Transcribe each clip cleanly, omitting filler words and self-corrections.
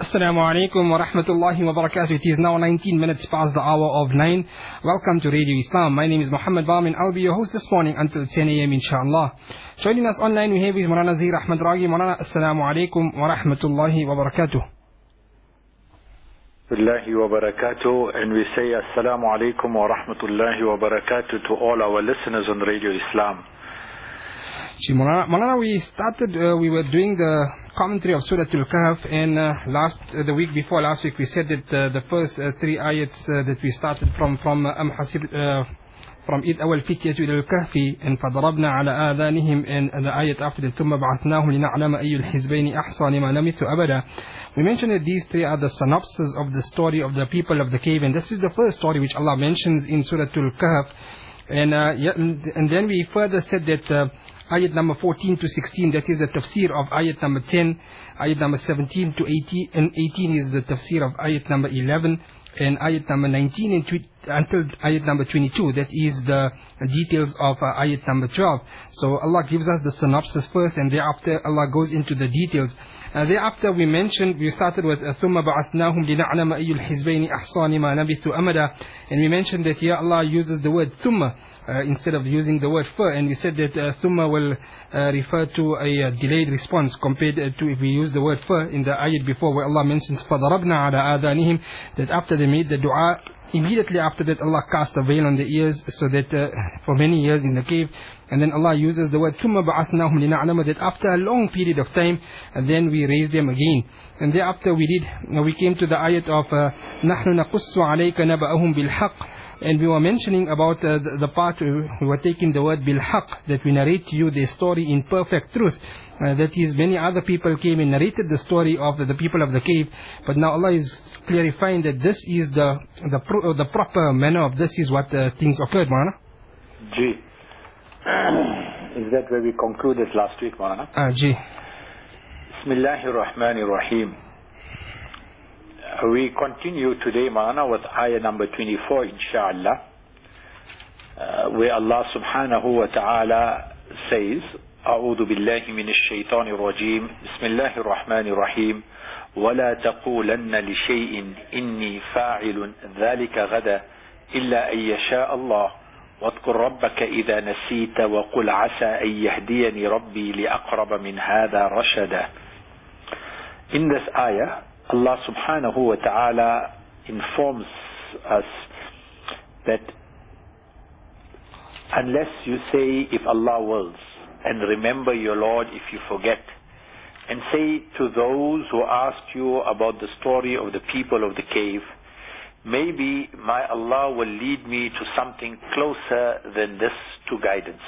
Assalamu alaikum wa rahmatullahi wa barakatuh. It is now 19 minutes past the hour of 9. Welcome to Radio Islam. My name is Muhammad Bamin. I'll be your host this morning until 10 a.m. inshallah. Joining us online we have is Maulana Zahir Ahmad Raghi. Maulana, Assalamu alaikum wa rahmatullahi wa barakatuh. Billahi wa barakatuh, and we say Assalamu alaikum wa rahmatullahi wa barakatuh to all our listeners on Radio Islam. Maulana, we were doing the commentary of Surah Al-Kahf, and the week before last week we said that the first three ayats that we started from إِذْ أَوَلْ فِتْيَةُ إِلَى الْكَهْفِ and فَضَرَبْنَا عَلَى آذَانِهِمْ, and the ayat after that ثُمَّ بَعَثْنَاهُمْ لِنَعْلَمَ أَيُّ الْحِزْبَيْنِ أَحْصَى لِمَا لَبِثُوا أَبَدًا. We mentioned that these three are the synopsis of the story of the people of the cave, and this is the first story which Allah mentions in Surah Al-Kahf. And then we further said that ayat number 14 to 16, that is the tafsir of ayat number 10, ayat number 17 to 18, and 18 is the tafsir of ayat number 11, and ayat number 19 until ayat number 22, that is the details of ayat number 12. So Allah gives us the synopsis first, and thereafter Allah goes into the details. Thereafter we started with ثُمَّ بَعَثْنَاهُمْ لِنَعْلَمَ أَيُّ الْحِزْبَيْنِ أَحْصَى لِمَا لَبِثُوا أَمَدًا, and we mentioned that here Allah uses the word ثُمَّ instead of using the word fa, and we said that ثُمَّ will refer to a delayed response compared to if we use the word fa in the ayat before where Allah mentions فَضَرَبْنَا عَلَى آذَانِهِمْ, that after they made the dua, immediately after that Allah cast a veil on the ears, so that for many years in the cave. And then Allah uses the word ثُمَّ بَعَثْنَاهُمْ لِنَعْلَمَ, that after a long period of time, and then we raised them again. And thereafter we came to the ayat of نَحْنُ نَقُصُّ عَلَيْكَ نَبَأَهُمْ بِالْحَقِّ, and we were mentioning about the part we were taking the word bilhaq, that we narrate to you their story in perfect truth. That is, many other people came and narrated the story of the people of the cave, but now Allah is clarifying that this is the proper manner of this is what things occurred, Maulana. Ji. Is that where we concluded last week, Maulana? Ji. Bismillahir Rahmanir Rahim. We continue today, Maulana, with ayah number 24, inshallah, where Allah subhanahu wa ta'ala says, أعوذ بالله من الشيطان الرجيم بسم الله الرحمن الرحيم ولا تقولن لشيء إني فاعل ذلك غدا إلا أن يشاء الله واذكر ربك إذا نسيت وقل عسى أن يهديني ربي لأقرب من هذا رشدا. In this ayah, Allah subhanahu wa ta'ala informs us that unless you say if Allah wills, and remember your Lord if you forget, and say to those who ask you about the story of the people of the cave, maybe my Allah will lead me to something closer than this to guidance.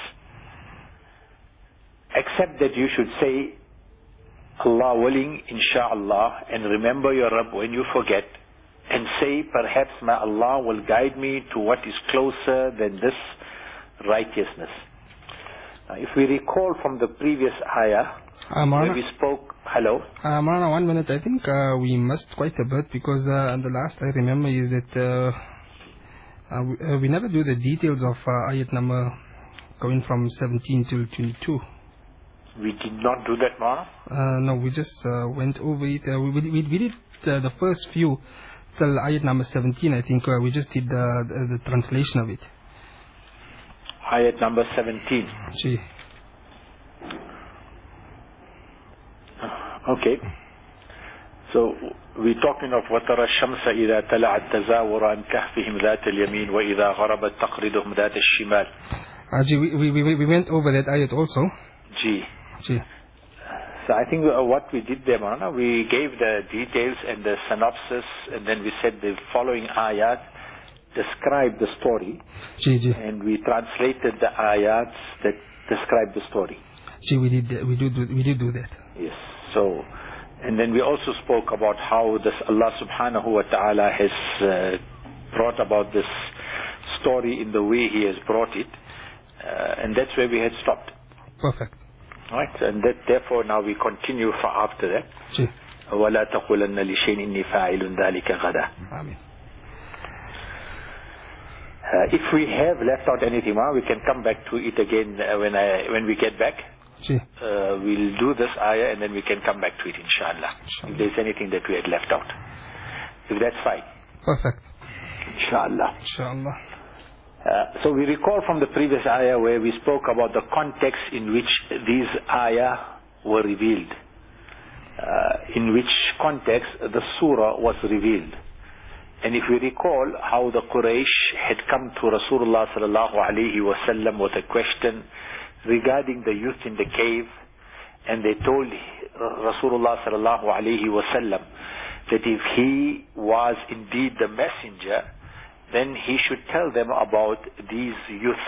Except that you should say, Allah willing, inshallah, and remember your Rabb when you forget, and say, perhaps my Allah will guide me to what is closer than this righteousness. Now, if we recall from the previous ayah, where we spoke, hello? Maulana, 1 minute, I think we missed quite a bit, because the last I remember is that we never do the details of ayat number going from 17 till 22. We did not do that, Maulana? No, we just went over it. We did the first few till ayat number 17, I think. We just did the translation of it. Ayat number 17. Gee. Okay. So we're talking of وَتَرَى الشَّمْسَ إِذَا تَلَعَتْ تَزَاوَرَ عَنْ كَهْفِهِمْ ذَاتَ الْيَمِينِ وَإِذَا غَرَبَتْ تَقْرِضُهُمْ ذَاتَ الشِّمَالِ. We went over that ayat also. Gee. So I think what we did there, Maulana, we gave the details and the synopsis, and then we said the following ayat describe the story, and we translated the ayats that describe the story. We did do that. Yes. So, and then we also spoke about how this Allah subhanahu wa ta'ala has brought about this story in the way He has brought it, and that's where we had stopped. Perfect. Right, and that therefore now we continue for after that. وَلَا تَقُولَنَّ لِشَيْءٍ إِنِّي فَاعِلٌ ذَلِكَ غَدًا. Amen. If we have left out anything, we can come back to it again when we get back. we'll do this ayah and then we can come back to it, inshallah. If there's anything that we had left out. If that's fine. Perfect. Inshallah. Inshallah. So we recall from the previous ayah where we spoke about the context in which these ayah were revealed. In which context the surah was revealed. And if we recall how the Quraysh had come to Rasulullah sallallahu alaihi wasallam with a question regarding the youth in the cave, and they told Rasulullah sallallahu alaihi wasallam that if he was indeed the messenger, then he should tell them about these youth.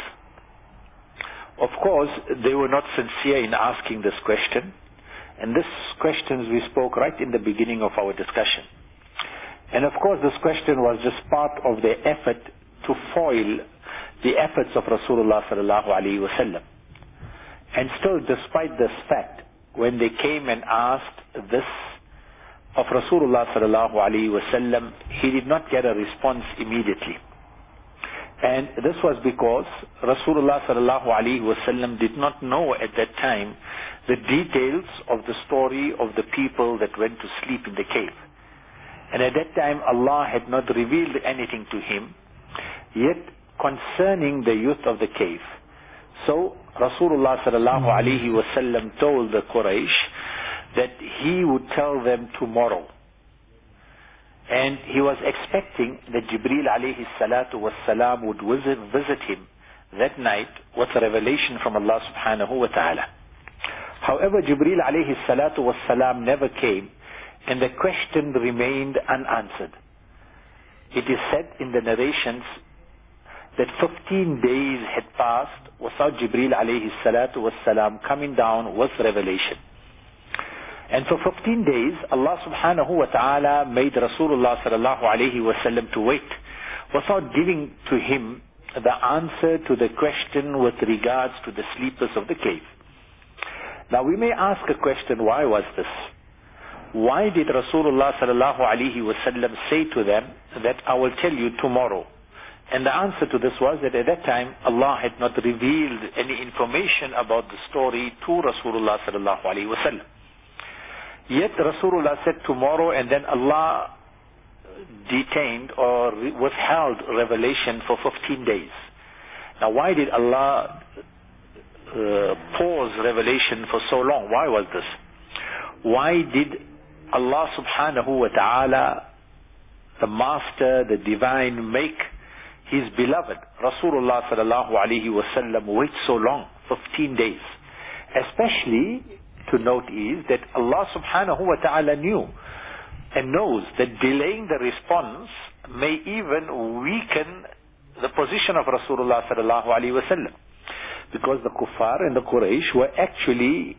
Of course, they were not sincere in asking this question, and this question we spoke right in the beginning of our discussion. And of course, this question was just part of their effort to foil the efforts of Rasulullah sallallahu alaihi wasallam. And still, despite this fact, when they came and asked this of Rasulullah sallallahu alaihi wasallam, he did not get a response immediately. And this was because Rasulullah sallallahu alaihi wasallam did not know at that time the details of the story of the people that went to sleep in the cave. And at that time, Allah had not revealed anything to him, yet concerning the youth of the cave. So Rasulullah sallallahu alaihi wasallam told the Quraysh that he would tell them tomorrow. And he was expecting that Jibreel alayhi salatu wassalam would visit him that night with a revelation from Allah subhanahu wa ta'ala. However, Jibreel alayhi salatu wassalam never came, and the question remained unanswered. It is said in the narrations that 15 days had passed without Jibreel alayhi salatu wassalam coming down with revelation. And for 15 days, Allah subhanahu wa ta'ala made Rasulullah sallallahu alayhi wasallam to wait without giving to him the answer to the question with regards to the sleepers of the cave. Now we may ask a question, why was this? Why did Rasulullah sallallahu alaihi wasallam say to them that I will tell you tomorrow? And the answer to this was that at that time Allah had not revealed any information about the story to Rasulullah sallallahu alaihi wasallam. Yet Rasulullah said tomorrow, and then Allah detained or withheld revelation for 15 days. Now why did Allah pause revelation for so long? Why was this? Why did Allah subhanahu wa ta'ala, the master, the divine, make his beloved Rasulullah sallallahu alaihi wasallam wait so long, 15 days? Especially to note is that Allah subhanahu wa ta'ala knew and knows that delaying the response may even weaken the position of Rasulullah sallallahu alaihi wasallam, because the kuffar and the Quraysh were actually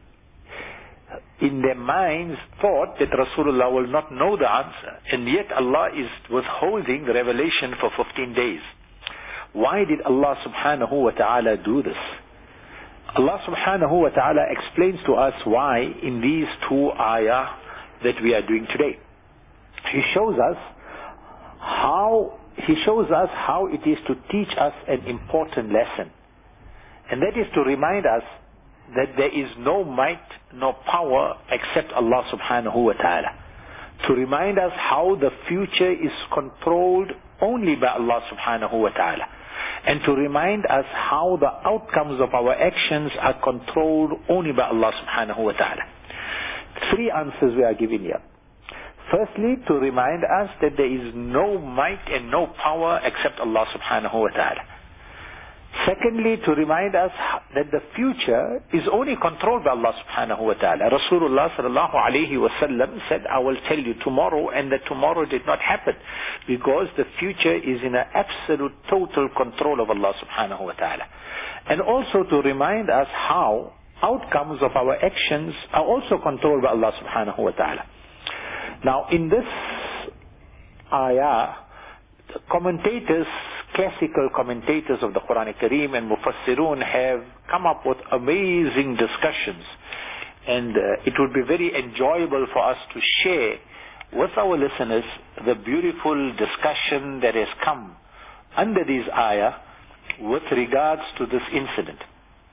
in their minds thought that Rasulullah will not know the answer, and yet Allah is withholding the revelation for 15 days. Why did Allah subhanahu wa ta'ala do this? Allah subhanahu wa ta'ala explains to us why in these two ayah that we are doing today. He shows us how it is to teach us an important lesson, and that is to remind us that there is no might, no power except Allah subhanahu wa ta'ala. To remind us how the future is controlled only by Allah subhanahu wa ta'ala. And to remind us how the outcomes of our actions are controlled only by Allah subhanahu wa ta'ala. Three answers we are giving here. Firstly, to remind us that there is no might and no power except Allah subhanahu wa ta'ala. Secondly, to remind us that the future is only controlled by Allah subhanahu wa ta'ala. Rasulullah sallallahu alayhi wa sallam said, I will tell you tomorrow, and that tomorrow did not happen, because the future is in an absolute total control of Allah subhanahu wa ta'ala. And also to remind us how outcomes of our actions are also controlled by Allah subhanahu wa ta'ala. Now in this ayah, classical commentators of the Quran Kareem and Mufassirun have come up with amazing discussions, and it would be very enjoyable for us to share with our listeners the beautiful discussion that has come under these ayah with regards to this incident.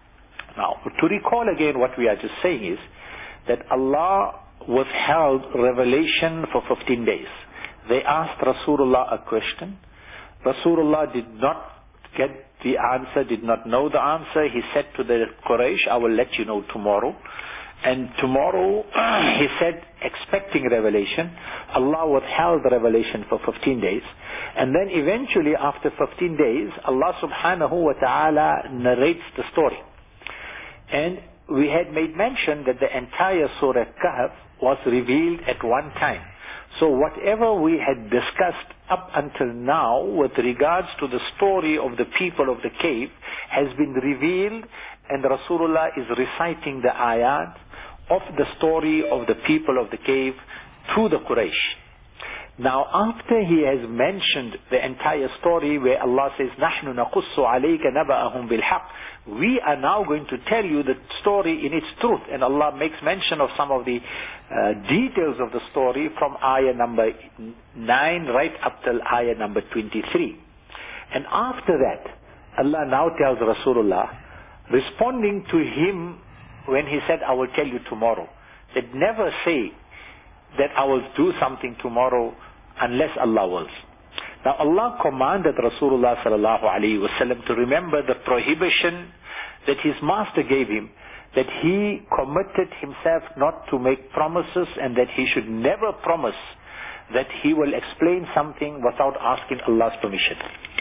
Now, to recall again what we are just saying is that Allah withheld revelation for 15 days. They asked Rasulullah a question. Rasulullah did not get the answer, did not know the answer. He said to the Quraysh, I will let you know tomorrow. And tomorrow, he said, expecting revelation. Allah withheld the revelation for 15 days. And then eventually, after 15 days, Allah subhanahu wa ta'ala narrates the story. And we had made mention that the entire Surah Kahf was revealed at one time. So whatever we had discussed up until now with regards to the story of the people of the cave has been revealed, and Rasulullah is reciting the ayat of the story of the people of the cave to the Quraysh. Now, after he has mentioned the entire story where Allah says, نَحْنُ نَقُصُّ عَلَيْكَ نَبَأَهُمْ بِالْحَقِّ, we are now going to tell you the story in its truth. And Allah makes mention of some of the details of the story from ayah number 9 right up till ayah number 23. And after that, Allah now tells Rasulullah, responding to him when he said, I will tell you tomorrow, that never say that I will do something tomorrow unless Allah wills. Now Allah commanded Rasulullah sallallahu alaihi wasallam to remember the prohibition that his master gave him, that he committed himself not to make promises and that he should never promise that he will explain something without asking Allah's permission.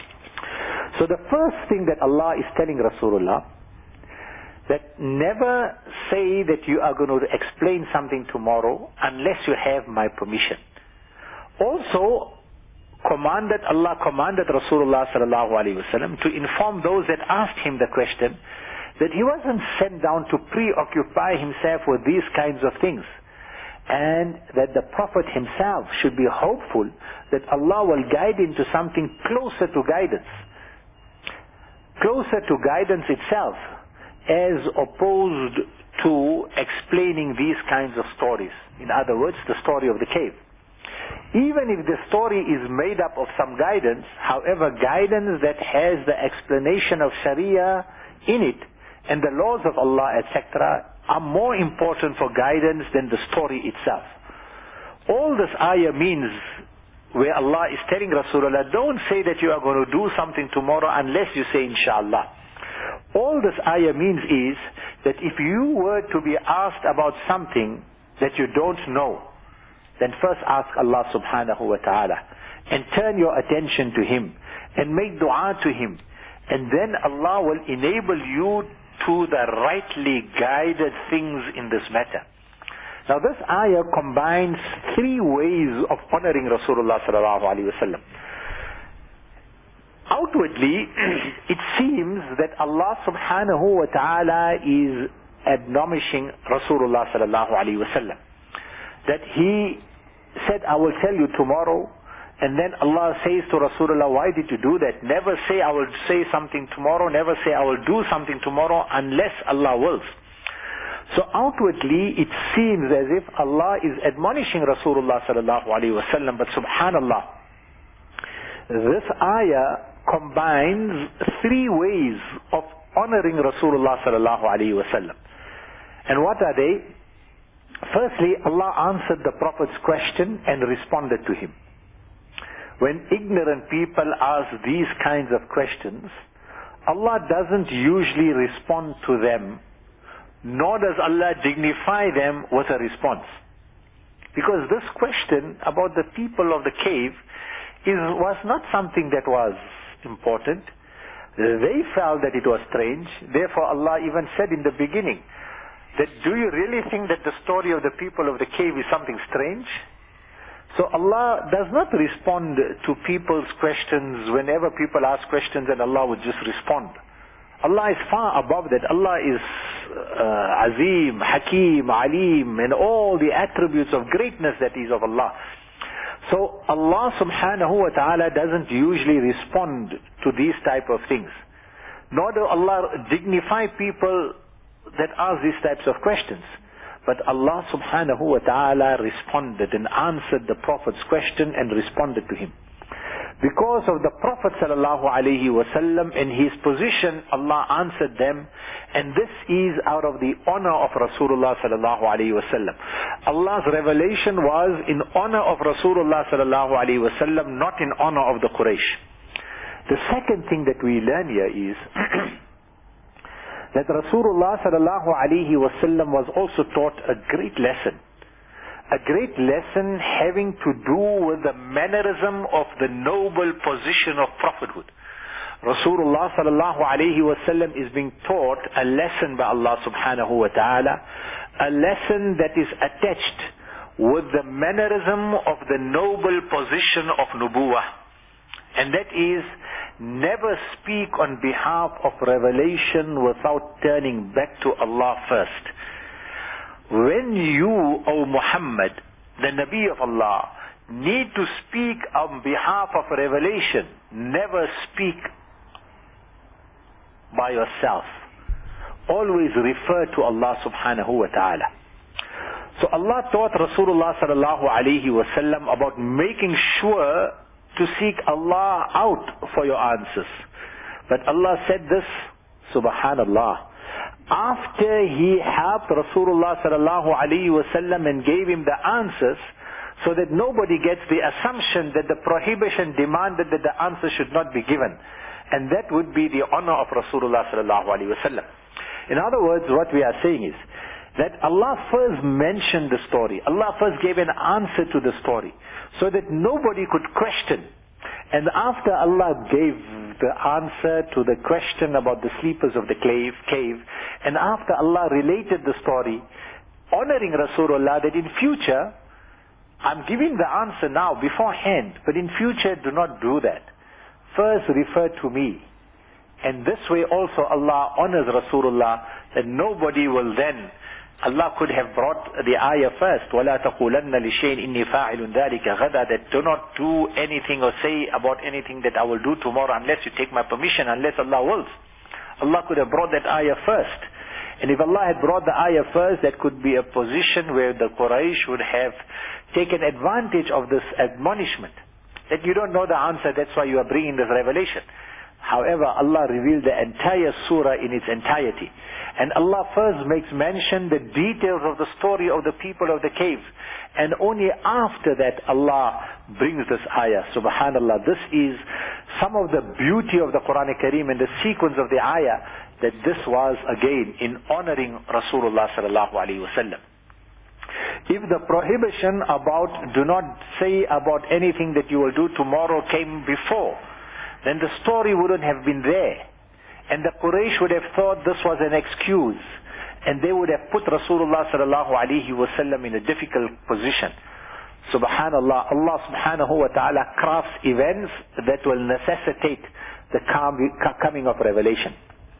So the first thing that Allah is telling Rasulullah, that never say that you are going to explain something tomorrow unless you have my permission. Also, Allah commanded Rasulullah sallallahu alaihi wasallam to inform those that asked him the question that he wasn't sent down to preoccupy himself with these kinds of things, and that the Prophet himself should be hopeful that Allah will guide him to something closer to guidance itself, as opposed to explaining these kinds of stories. In other words, the story of the cave. Even if the story is made up of some guidance, however, guidance that has the explanation of Sharia in it and the laws of Allah, etc., are more important for guidance than the story itself. All this ayah means, where Allah is telling Rasulullah, don't say that you are going to do something tomorrow unless you say inshallah. All this ayah means is that if you were to be asked about something that you don't know, then first ask Allah subhanahu wa ta'ala and turn your attention to Him and make dua to Him, and then Allah will enable you to the rightly guided things in this matter. Now this ayah combines three ways of honoring Rasulullah sallallahu alaihi wasallam. Outwardly, it seems that Allah subhanahu wa ta'ala is admonishing Rasulullah sallallahu alaihi wasallam, that he said, I will tell you tomorrow, and then Allah says to Rasulullah, why did you do that? Never say I will say something tomorrow, never say I will do something tomorrow unless Allah wills. So outwardly it seems as if Allah is admonishing Rasulullah sallallahu alaihi wasallam, but subhanallah, this ayah combines three ways of honoring Rasulullah sallallahu alaihi wasallam. And what are they? Firstly, Allah answered the Prophet's question and responded to him. When ignorant people ask these kinds of questions, Allah doesn't usually respond to them, nor does Allah dignify them with a response. Because this question about the people of the cave was not something that was important. They felt that it was strange. Therefore Allah even said in the beginning that, do you really think that the story of the people of the cave is something strange? So Allah does not respond to people's questions whenever people ask questions, and Allah would just respond. Allah is far above that. Allah is Azim, Hakim, Alim, and all the attributes of greatness that is of Allah. So Allah subhanahu wa ta'ala doesn't usually respond to these type of things. Nor do Allah dignify people that ask these types of questions. But Allah subhanahu wa ta'ala responded and answered the Prophet's question and responded to him. Because of the Prophet sallallahu alaihi wasallam and his position, Allah answered them, and this is out of the honor of Rasulullah sallallahu alaihi wasallam. Allah's revelation was in honor of Rasulullah sallallahu alaihi wasallam, not in honor of the Quraysh. The second thing that we learn here is that Rasulullah sallallahu alaihi wasallam was also taught a great lesson. A great lesson having to do with the mannerism of the noble position of prophethood. Rasulullah sallallahu alaihi wasallam is being taught a lesson by Allah subhanahu wa ta'ala, a lesson that is attached with the mannerism of the noble position of nubuwah, and that is never speak on behalf of revelation without turning back to Allah first. When you, O Muhammad, the Nabi of Allah, need to speak on behalf of revelation, never speak by yourself. Always refer to Allah subhanahu wa ta'ala. So Allah taught Rasulullah sallallahu alayhi wa sallam about making sure to seek Allah out for your answers. But Allah said this, subhanallah, after he helped Rasulullah sallallahu alaihi wasallam and gave him the answers, so that nobody gets the assumption that the prohibition demanded that the answer should not be given, and that would be the honor of Rasulullah sallallahu alaihi wasallam. In other words, what we are saying is that Allah first mentioned the story. Allah first gave an answer to the story, so that nobody could question. And after Allah gave the answer to the question about the sleepers of the cave, and after Allah related the story, honoring Rasulullah, that in future, I'm giving the answer now beforehand, but in future do not do that. First refer to me. And this way also Allah honors Rasulullah, that nobody will then, Allah could have brought the ayah first, وَلَا تَقُولَنَّ لِشَيْءٍ إِنِّي فَاعِلٌ ذَلِكَ غَدًا, that do not do anything or say about anything that I will do tomorrow unless you take my permission, unless Allah wills. Allah could have brought that ayah first. And if Allah had brought the ayah first, that could be a position where the Quraysh would have taken advantage of this admonishment. That you don't know the answer, that's why you are bringing this revelation. However, Allah revealed the entire surah in its entirety. And Allah first makes mention the details of the story of the people of the cave. And only after that Allah brings this ayah. Subhanallah, this is some of the beauty of the Quran Kareem and the sequence of the ayah, that this was again in honoring Rasulullah sallallahu alaihi wasallam. If the prohibition about do not say about anything that you will do tomorrow came before, then the story wouldn't have been there. And the Quraysh would have thought this was an excuse. And they would have put Rasulullah sallallahu alaihi wasallam in a difficult position. Subhanallah, Allah subhanahu wa ta'ala crafts events that will necessitate the coming of revelation.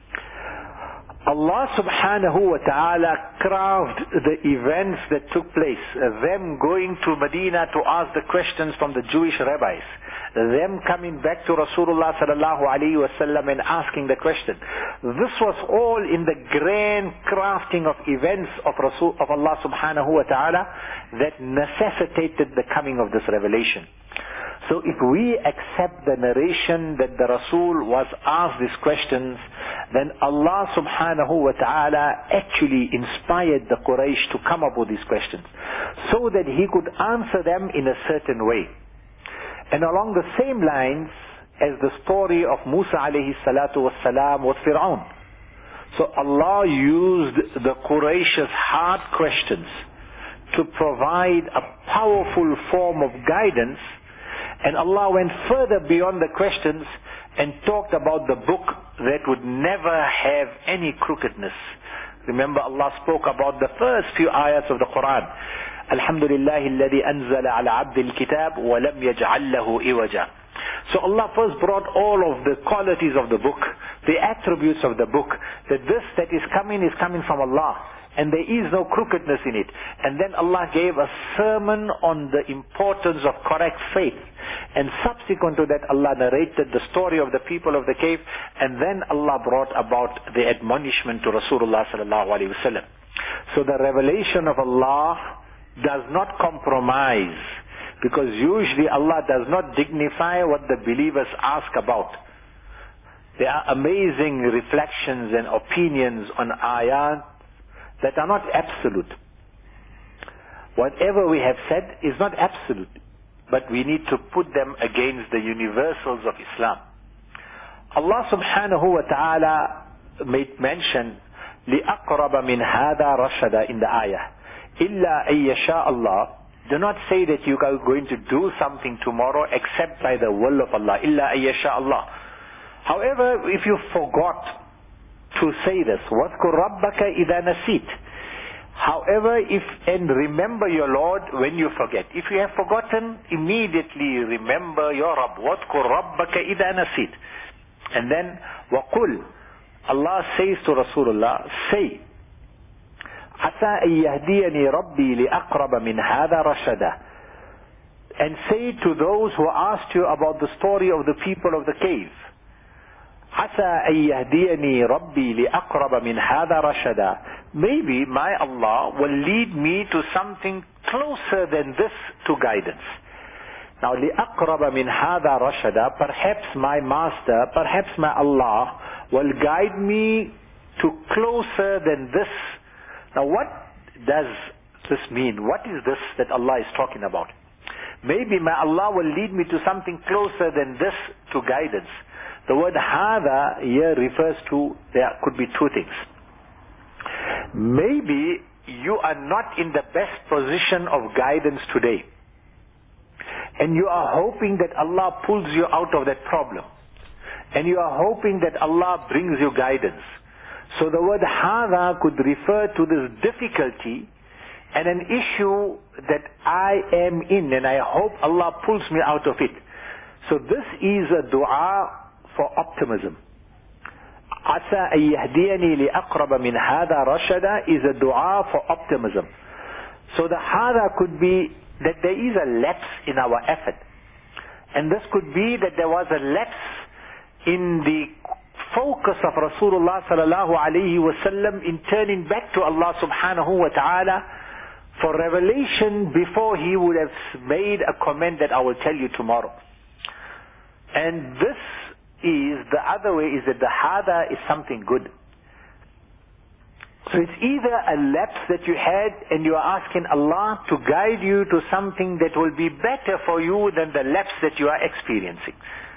Allah subhanahu wa ta'ala crafted the events that took place. Them going to Medina to ask the questions from the Jewish rabbis. Them coming back to Rasulullah sallallahu alaihi wasallam and asking the question. This was all in the grand crafting of events of Allah subhanahu wa ta'ala that necessitated the coming of this revelation. So if we accept the narration that the Rasul was asked these questions, then Allah subhanahu wa ta'ala actually inspired the Quraysh to come up with these questions, so that he could answer them in a certain way. And along the same lines as the story of Musa alayhi salatu wassalam with Fir'aun. So Allah used the Quraysh's hard questions to provide a powerful form of guidance. And Allah went further beyond the questions and talked about the book that would never have any crookedness. Remember, Allah spoke about the first few ayats of the Quran. Alhamdulillahi alladhi anzala ala abdil kitab wa lam yaj'al lahu iwaja. So Allah first brought all of the qualities of the book, the attributes of the book, that this that is coming from Allah, and there is no crookedness in it. And then Allah gave a sermon on the importance of correct faith. And subsequent to that, Allah narrated the story of the people of the cave, and then Allah brought about the admonishment to Rasulullah sallallahu alaihi wasallam. So the revelation of Allah does not compromise Because usually Allah does not dignify what the believers ask about. There are amazing reflections and opinions on ayat that are not absolute. Whatever we have said is not absolute, but we need to put them against the universals of Islam. Allah subhanahu wa ta'ala made mention لِأَقْرَبَ مِنْ هَذَا رَشَدًا in the ayah. إِلَّا أَن يَشَاءَ اللَّهُ. Do not say that you are going to do something tomorrow except by the will of Allah. إِلَّا أَن يَشَاءَ اللَّهُ. However, if you forgot to say this, وَاذْكُرْ رَبَّكَ إِذَا نَسِيتَ. However, and remember your Lord when you forget. If you have forgotten, immediately remember your Rabb. وَاذْكُرْ رَبَّكَ إِذَا نَسِيتَ. And then, وَقُلْ. Allah says to Rasulullah, say, عَسَىٰ أَن يَهْدِيَنِي رَبِّي لِأَقْرَبَ مِنْ هَذَا رَشَدًا. And say to those who asked you about the story of the people of the cave, عَسَىٰ أَن يَهْدِيَنِي رَبِّي لِأَقْرَبَ مِنْ هَذَا رَشَدًا. Maybe my Allah will lead me to something closer than this to guidance. Now, لِأَقْرَبَ مِنْ هَذَا رَشَدًا, perhaps my master, perhaps my Allah will guide me to closer than this. Now, what does this mean? What is this that Allah is talking about? Maybe my Allah will lead me to something closer than this to guidance. The word hada here refers to, there could be two things. Maybe you are not in the best position of guidance today, and you are hoping that Allah pulls you out of that problem, and you are hoping that Allah brings you guidance. So the word hada could refer to this difficulty and an issue that I am in, and I hope Allah pulls me out of it. So this is a dua for optimism. عَسَىٰ أَن يَهْدِيَنِي لِأَقْرَبَ مِنْ هَذَا رَشَدًا is a dua for optimism. So the hada could be that there is a lapse in our effort. And this could be that there was a lapse in the focus of Rasulullah sallallahu alayhi wasallam in turning back to Allah subhanahu wa ta'ala for revelation before he would have made a comment that I will tell you tomorrow. And this is, the other way is that the hada is something good. So it's either a lapse that you had and you are asking Allah to guide you to something that will be better for you than the lapse that you are experiencing.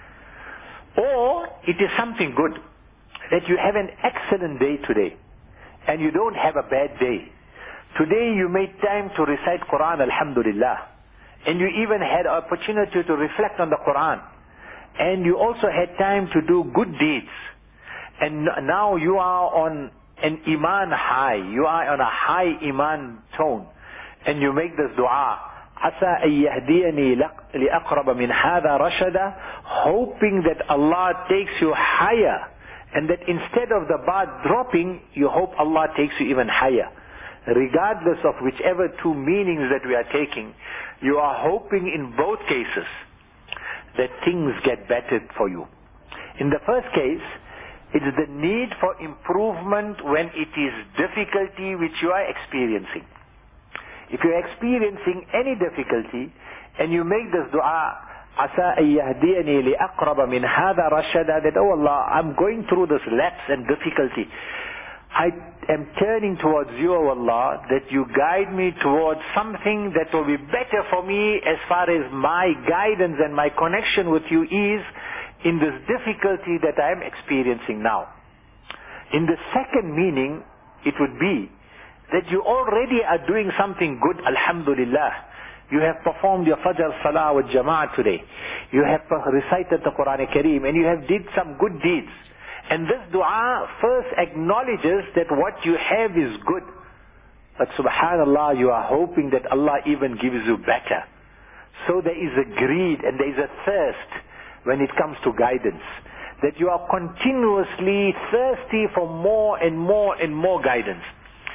Or it is something good, that you have an excellent day today and you don't have a bad day. Today you made time to recite Quran, alhamdulillah, and you even had opportunity to reflect on the Quran. And you also had time to do good deeds. And now you are on an iman high. You are on a high iman tone. And you make this dua. عَسَىٰ أَن يَهْدِيَنِي لِأَقْرَبَ مِنْ هَذَا رَشَدًا, hoping that Allah takes you higher. And that instead of the bar dropping, you hope Allah takes you even higher. Regardless of whichever two meanings that we are taking, you are hoping in both cases that things get better for you. In the first case, it is the need for improvement when it is difficulty which you are experiencing. If you are experiencing any difficulty and you make this dua, عَسَىٰ أَن يَهْدِيَنِي لِأَقْرَبَ مِنْ هَذَا رَشَدًا, that, oh Allah, I'm going through this lapse and difficulty. I am turning towards you, O Allah, that you guide me towards something that will be better for me as far as my guidance and my connection with you is in this difficulty that I am experiencing now. In the second meaning, it would be that you already are doing something good, alhamdulillah. You have performed your Fajr Salah with Jama'ah today. You have recited the Quran Kareem and you have did some good deeds. And this dua first acknowledges that what you have is good. But subhanallah, you are hoping that Allah even gives you better. So there is a greed and there is a thirst when it comes to guidance. That you are continuously thirsty for more and more and more guidance.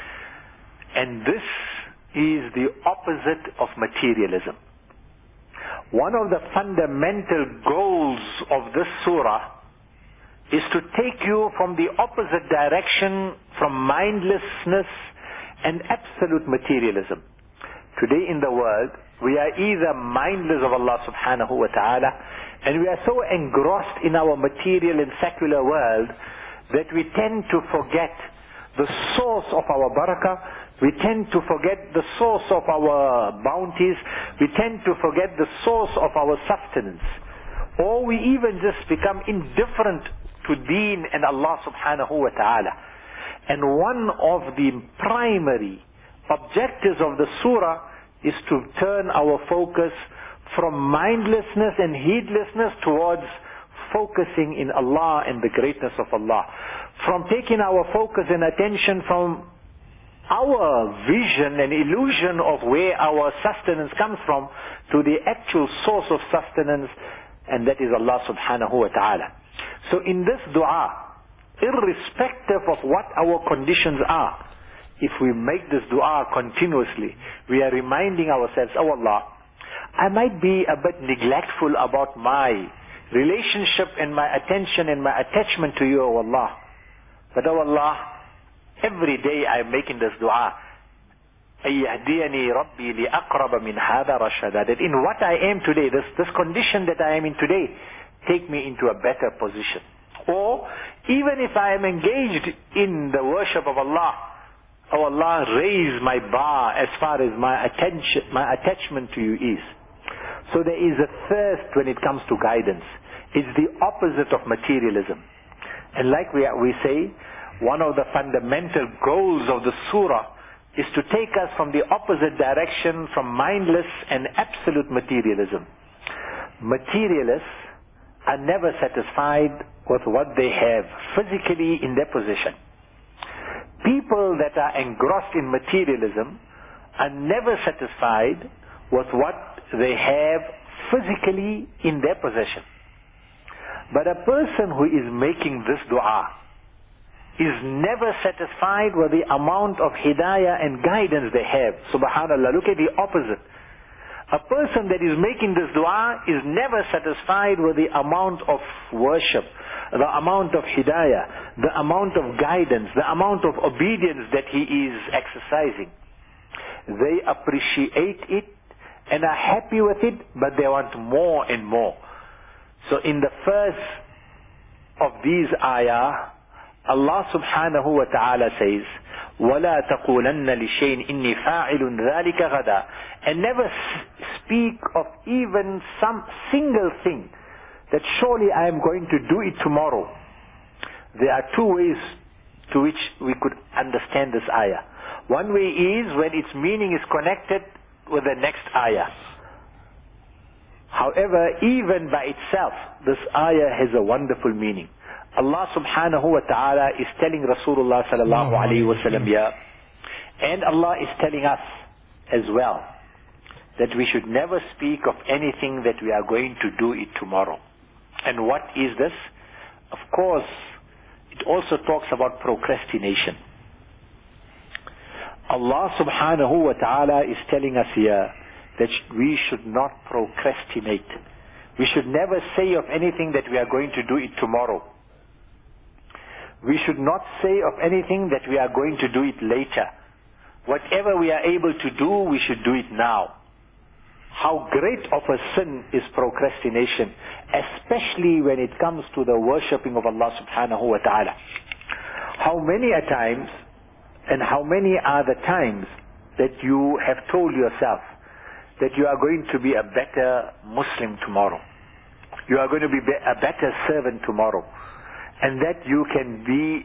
And this is the opposite of materialism. One of the fundamental goals of this surah is to take you from the opposite direction, from mindlessness and absolute materialism. Today in the world, we are either mindless of Allah subhanahu wa ta'ala, and we are so engrossed in our material and secular world that we tend to forget the source of our barakah, we tend to forget the source of our bounties, we tend to forget the source of our sustenance, or we even just become indifferent to deen and Allah subhanahu wa ta'ala. And one of the primary objectives of the surah is to turn our focus from mindlessness and heedlessness towards focusing in Allah and the greatness of Allah. From taking our focus and attention from our vision and illusion of where our sustenance comes from to the actual source of sustenance, and that is Allah subhanahu wa ta'ala. So in this dua, irrespective of what our conditions are, if we make this dua continuously, we are reminding ourselves, oh Allah, I might be a bit neglectful about my relationship and my attention and my attachment to you, oh Allah. But oh Allah, every day I am making this dua, أَيَّهْدِيَنِي رَبِّي لِأَقْرَبَ مِنْ هَذَا رَشَدًا, that in what I am today, this condition that I am in today, take me into a better position. Or even if I am engaged in the worship of Allah, oh Allah, raise my bar as far as my attachment to you is. So there is a thirst when it comes to guidance. It's the opposite of materialism. And like we say, one of the fundamental goals of the surah is to take us from the opposite direction, from mindless and absolute materialism. Materialists are never satisfied with what they have physically in their possession. People that are engrossed in materialism are never satisfied with what they have physically in their possession. But a person who is making this dua is never satisfied with the amount of hidayah and guidance they have. Subhanallah, look at the opposite. A person that is making this dua is never satisfied with the amount of worship, the amount of hidayah, the amount of guidance, the amount of obedience that he is exercising. They appreciate it and are happy with it, but they want more and more. So in the first of these ayah, Allah subhanahu wa ta'ala says, وَلَا تَقُولَنَّ لِشَيْءٍ إِنِّي فَاعِلٌ ذَلِكَ غَدًا, and never speak of even some single thing that surely I am going to do it tomorrow. There are two ways to which we could understand this ayah. One way is when its meaning is connected with the next ayah. However, even by itself, this ayah has a wonderful meaning. Allah subhanahu wa ta'ala is telling Rasulullah sallallahu alayhi wa sallam here, and Allah is telling us as well, that we should never speak of anything that we are going to do it tomorrow. And what is this? Of course, it also talks about procrastination. Allah subhanahu wa ta'ala is telling us here that we should not procrastinate. We should never say of anything that we are going to do it tomorrow. We should not say of anything that we are going to do it later. Whatever we are able to do, we should do it now. How great of a sin is procrastination, especially when it comes to the worshipping of Allah subhanahu wa ta'ala. How many a times, and how many are the times that you have told yourself that you are going to be a better Muslim tomorrow, you are going to be a better servant tomorrow, and that you can be.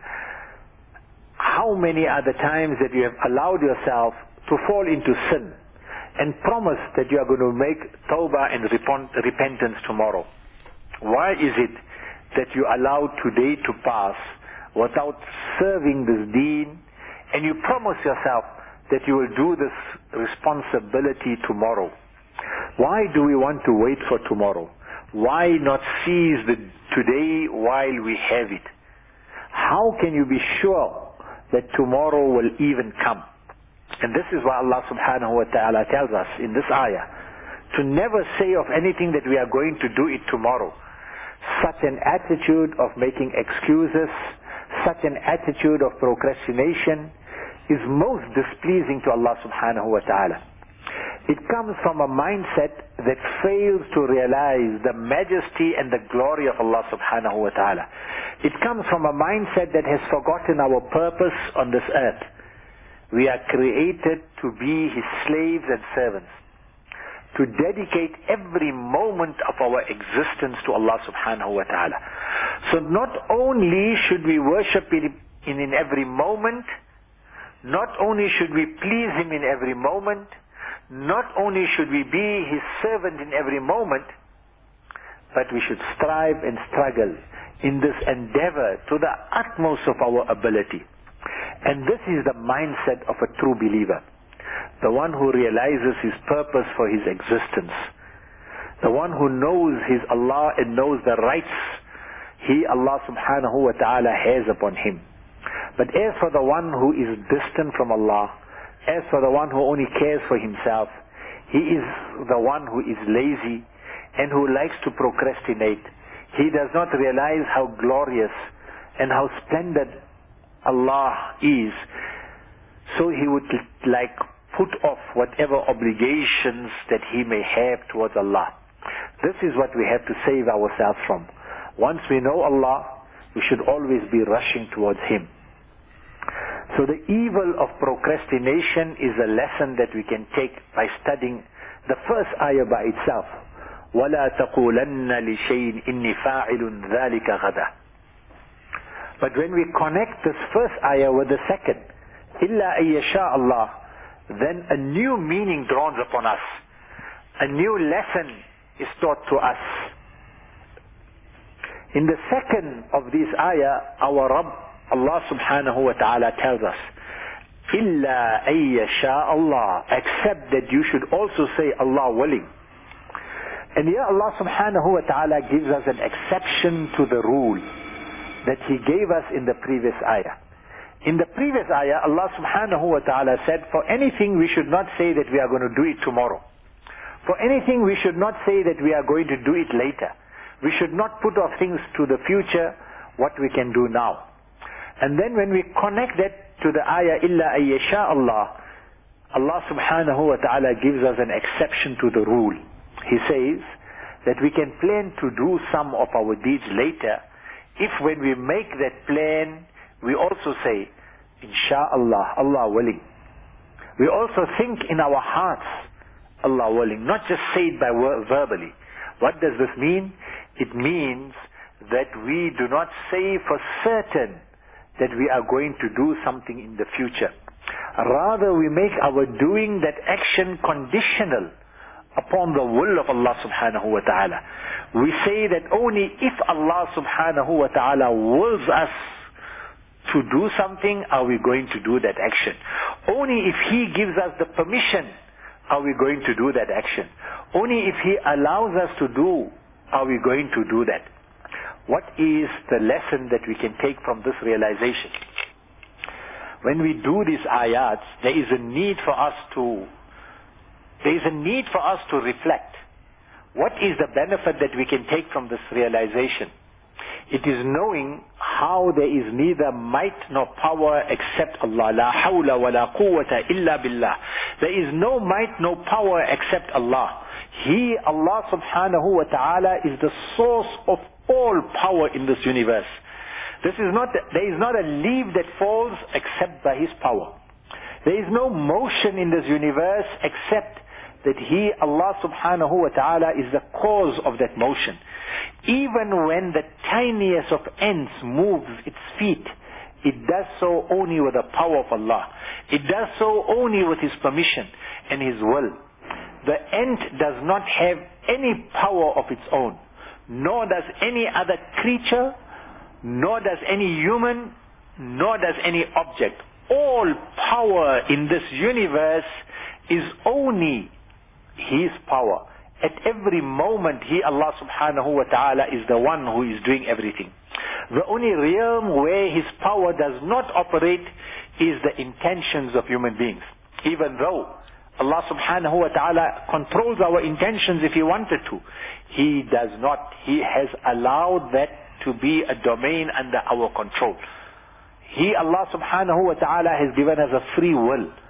How many are the times that you have allowed yourself to fall into sin and promise that you are going to make tawbah and repentance tomorrow? Why is it that you allow today to pass without serving this deen, and you promise yourself that you will do this responsibility tomorrow? Why do we want to wait for tomorrow? Why not seize the today while we have it? How can you be sure that tomorrow will even come? And this is what Allah subhanahu wa ta'ala tells us in this ayah, to never say of anything that we are going to do it tomorrow. Such an attitude of making excuses, such an attitude of procrastination is most displeasing to Allah subhanahu wa ta'ala. It comes from a mindset that fails to realize the majesty and the glory of Allah subhanahu wa ta'ala. It comes from a mindset that has forgotten our purpose on this earth. We are created to be His slaves and servants, to dedicate every moment of our existence to Allah subhanahu wa ta'ala. So not only should we worship Him in every moment, not only should we please Him in every moment, not only should we be His servant in every moment, but we should strive and struggle in this endeavor to the utmost of our ability. And this is the mindset of a true believer. The one who realizes his purpose for his existence. The one who knows his Allah and knows the rights He, Allah subhanahu wa ta'ala, has upon him. But as for the one who is distant from Allah, as for the one who only cares for himself, he is the one who is lazy and who likes to procrastinate. He does not realize how glorious and how splendid Allah is. So he would put off whatever obligations that he may have towards Allah. This is what we have to save ourselves from. Once we know Allah, we should always be rushing towards Him. So the evil of procrastination is a lesson that we can take by studying the first ayah by itself. وَلَا تَقُولَنَّ لِشَيْءٍ إِنِّي فَاعِلٌ ذَلِكَ غَدًا. But when we connect this first ayah with the second, إِلَّا أَن يَشَاءَ اللَّهُ, then a new meaning dawns upon us. A new lesson is taught to us. In the second of this ayah, our Rabb, Allah subhanahu wa ta'ala, tells us, إِلَّا أَن يَشَاءَ اللَّهُ, except that you should also say Allah willing. And here Allah subhanahu wa ta'ala gives us an exception to the rule that He gave us in the previous ayah. In the previous ayah, Allah subhanahu wa ta'ala said, for anything we should not say that we are going to do it tomorrow. For anything we should not say that we are going to do it later. We should not put off things to the future, what we can do now. And then when we connect that to the ayah, إِلَّا أَن يَشَاءَ اللَّهُ, Allah subhanahu wa ta'ala gives us an exception to the rule. He says that we can plan to do some of our deeds later, if when we make that plan, we also say, Insha'Allah, Allah willing. We also think in our hearts, Allah willing, not just say it by verbally. What does this mean? It means that we do not say for certain that we are going to do something in the future. Rather, we make our doing that action conditional upon the will of Allah subhanahu wa ta'ala. We say that only if Allah subhanahu wa ta'ala wills us to do something, are we going to do that action. Only if He gives us the permission, are we going to do that action. Only if He allows us to do, are we going to do that. What is the lesson that we can take from this realization? When we do these ayats, there is a need for us to reflect. What is the benefit that we can take from this realization? It is knowing how there is neither might nor power except Allah. La hawla wa la quwwata illa billah. There is no might, no power except Allah. He, Allah subhanahu wa ta'ala, is the source of all power in this universe. There is not a leaf that falls except by His power. There is no motion in this universe except that He, Allah subhanahu wa ta'ala, is the cause of that motion. Even when the tiniest of ants moves its feet, it does so only with the power of Allah. It does so only with His permission and His will. The ant does not have any power of its own, nor does any other creature, nor does any human, nor does any object. All power in this universe is only His power. At every moment, He, Allah subhanahu wa ta'ala, is the one who is doing everything. The only realm where His power does not operate is the intentions of human beings. Even though Allah subhanahu wa ta'ala controls our intentions if He wanted to, He does not. He has allowed that to be a domain under our control. He, Allah subhanahu wa ta'ala, has given us a free will.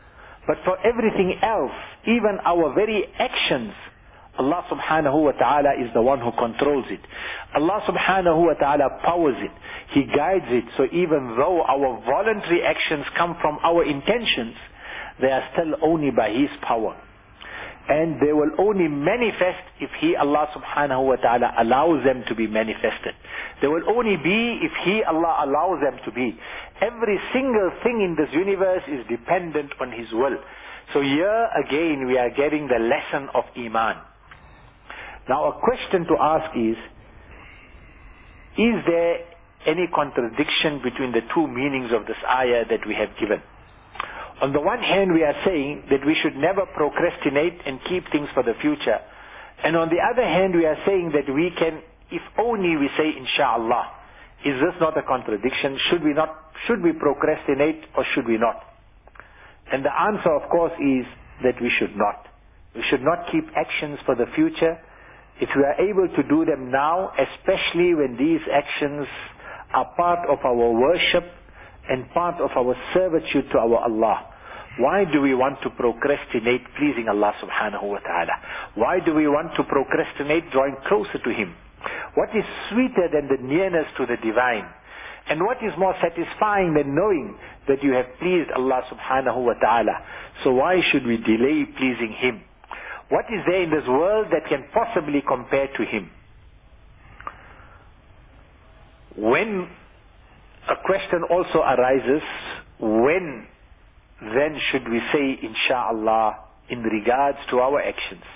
But for everything else, even our very actions, Allah subhanahu wa ta'ala is the one who controls it. Allah subhanahu wa ta'ala powers it. He guides it. So even though our voluntary actions come from our intentions, they are still only by His power. And they will only manifest if He, Allah subhanahu wa ta'ala, allows them to be manifested. They will only be if He, Allah, allows them to be. Every single thing in this universe is dependent on His will. So here again we are getting the lesson of Iman. Now a question to ask is there any contradiction between the two meanings of this ayah that we have given? On the one hand, we are saying that we should never procrastinate and keep things for the future. And on the other hand, we are saying that we can, if only we say inshallah. Is this not a contradiction? Should we procrastinate or should we not? And the answer, of course, is that we should not. We should not keep actions for the future. If we are able to do them now, especially when these actions are part of our worship and part of our servitude to our Allah. Why do we want to procrastinate pleasing Allah subhanahu wa ta'ala? Why do we want to procrastinate drawing closer to Him? What is sweeter than the nearness to the divine? And what is more satisfying than knowing that you have pleased Allah subhanahu wa ta'ala? So why should we delay pleasing Him? What is there in this world that can possibly compare to Him? When a question also arises, when then should we say inshallah in regards to our actions?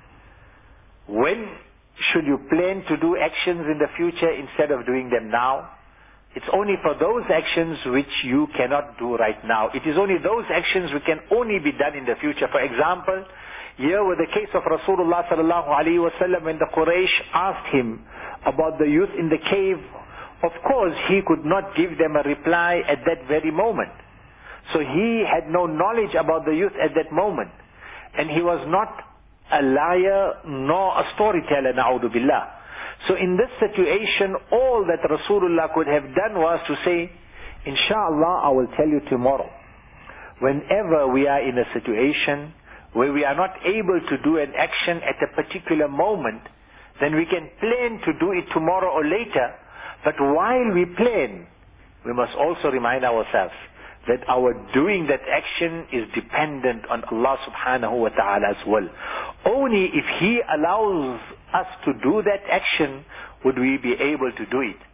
When should you plan to do actions in the future instead of doing them now? It's only for those actions which you cannot do right now. It is only those actions which can only be done in the future. For example, here with the case of Rasulullah sallallahu alaihi wasallam, when the Quraysh asked him about the youth in the cave, of course he could not give them a reply at that very moment. So he had no knowledge about the youth at that moment. And he was not a liar nor a storyteller, na'udhu billah. So in this situation, all that Rasulullah could have done was to say, inshallah, I will tell you tomorrow. Whenever we are in a situation where we are not able to do an action at a particular moment, then we can plan to do it tomorrow or later. But while we plan, we must also remind ourselves that our doing that action is dependent on Allah subhanahu wa ta'ala's will. Only if He allows us to do that action would we be able to do it.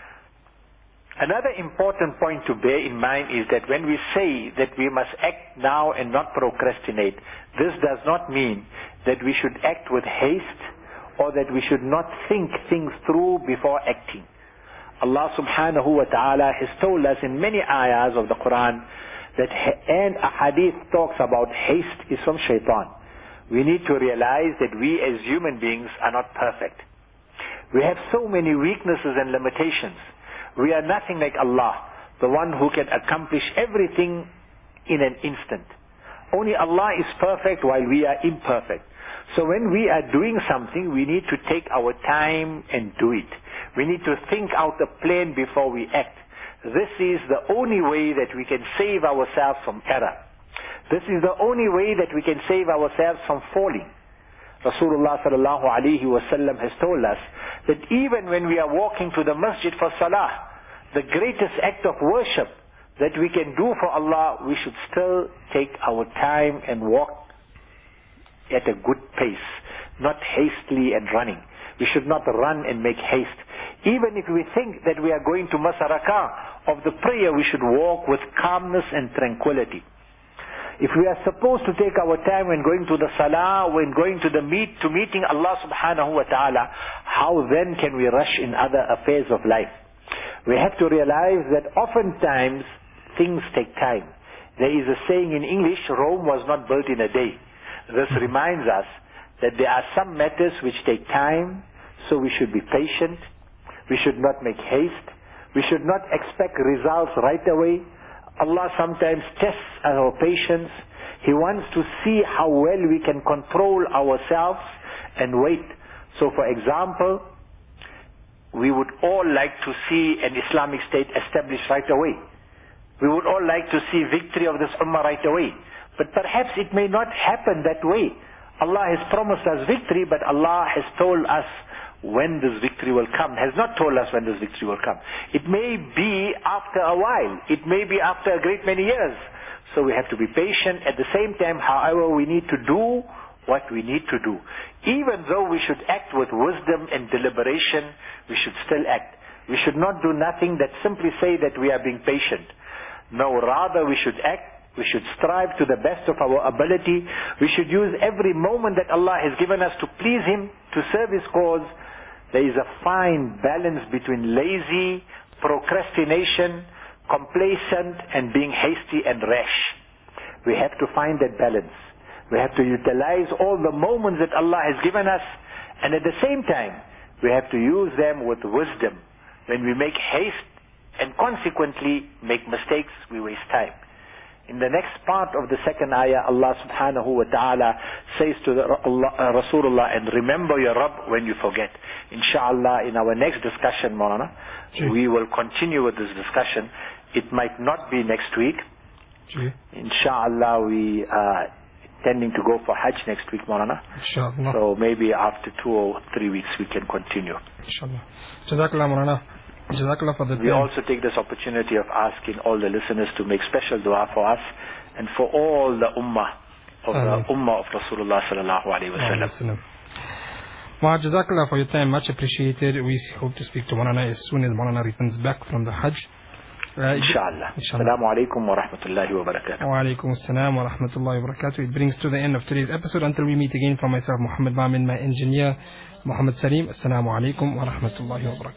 Another important point to bear in mind is that when we say that we must act now and not procrastinate, this does not mean that we should act with haste or that we should not think things through before acting. Allah subhanahu wa ta'ala has told us in many ayahs of the Quran that, and a hadith talks about haste is from shaitan. We need to realize that we as human beings are not perfect. We have so many weaknesses and limitations. We are nothing like Allah, the one who can accomplish everything in an instant. Only Allah is perfect while we are imperfect. So when we are doing something, we need to take our time and do it. We need to think out a plan before we act. This is the only way that we can save ourselves from error. This is the only way that we can save ourselves from falling. Rasulullah sallallahu alaihi wasallam has told us that even when we are walking to the masjid for salah, the greatest act of worship that we can do for Allah, we should still take our time and walk at a good pace, not hastily and running. We should not run and make haste. Even if we think that we are going to Masaraka of the prayer, we should walk with calmness and tranquility. If we are supposed to take our time when going to the salah, when going to meeting Allah subhanahu wa ta'ala, how then can we rush in other affairs of life? We have to realize that oftentimes things take time. There is a saying in English, Rome was not built in a day. This reminds us that there are some matters which take time, so we should be patient. We should not make haste. We should not expect results right away. Allah sometimes tests our patience. He wants to see how well we can control ourselves and wait. So for example, we would all like to see an Islamic State established right away. We would all like to see victory of this ummah right away. But perhaps it may not happen that way. Allah has promised us victory, but Allah has told us when this victory will come. Has not told us when this victory will come. It may be after a while. It may be after a great many years. So we have to be patient. At the same time, however, we need to do what we need to do. Even though we should act with wisdom and deliberation, we should still act. We should not do nothing that simply say that we are being patient. No, rather we should act. We should strive to the best of our ability. We should use every moment that Allah has given us to please Him, to serve His cause. There is a fine balance between lazy, procrastination, complacent, and being hasty and rash. We have to find that balance. We have to utilize all the moments that Allah has given us, and at the same time, we have to use them with wisdom. When we make haste and consequently make mistakes, we waste time. In the next part of the second ayah, Allah subhanahu wa ta'ala says to Rasulullah, and remember your Rabb when you forget. Inshallah, in our next discussion, Maulana, we will continue with this discussion. It might not be next week. Inshallah, we are intending to go for Hajj next week, Maulana. Inshallah. So maybe after 2 or 3 weeks we can continue. Inshallah. Jazakallah, Maulana. Jazakallah for the We also take this opportunity of asking all the listeners to make special dua for us and for all the ummah of Rasulullah sallallahu alaihi wasallam. Jazakallah for your time, much appreciated. We hope to speak to Maulana as soon as Maulana returns back from the Hajj. Inshallah. Assalamu alaikum wa rahmatullahi wa barakatuh. Wa alaikum assalam wa rahmatullahi wa barakatuh. It brings to the end of today's episode. Until we meet again, from myself, Muhammad Mamin, my engineer, Muhammad Salim. Assalamu alaikum wa rahmatullahi wa barakatuh.